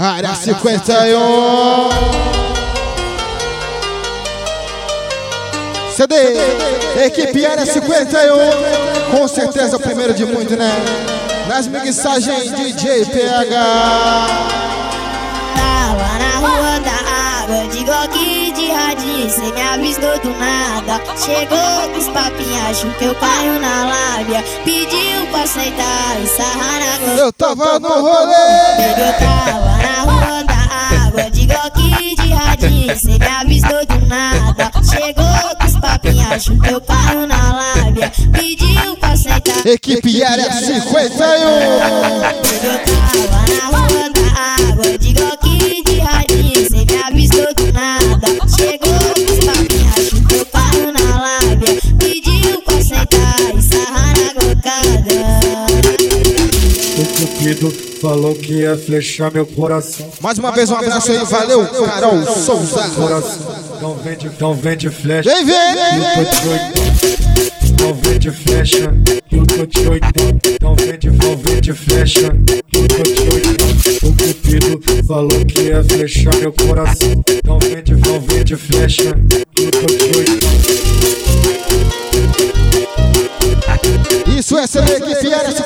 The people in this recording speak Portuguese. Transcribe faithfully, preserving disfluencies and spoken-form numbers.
Área cinquenta e um. C D, equipe Área cinquenta e um. Com certeza o primeiro de muito, né? Nas mixagens D J P H. Tava na rua da água, de Glock de radinho, cê me avisou do nada. Chegou com os papinhos, achou que eu caio na lábia. Pediu pra sentar e sarrar na glock. Eu tava no rolê. Eu tava na rua da água, de Glock de radinho, cê me avisou do nada. Chegou com os papinhos, achou que eu caio na lábia. Pediu pra sentar. Equipe Área cinquenta e um. Eu tava na rua da água, de Glock de radinho, cê me avisou do nada. Chegou com os papinhos, achou que eu caio na lábia. Pediu pra sentar e sarrar na glocada. O Cupido falou que ia flechar meu coração. Mais uma vez um abraço aí, valeu, Carol Souza. Coração, então vende, então vende flecha. Vem, vem! Eu tô de oitão, então vende flecha. Eu tô de oitão, então vende, então vende flecha. Eu tô de oitão. O Cupido falou que ia flechar meu coração. Então vende, então vende flecha. Eu tô de oitão. Isso é ser equipe Área cinquenta e um.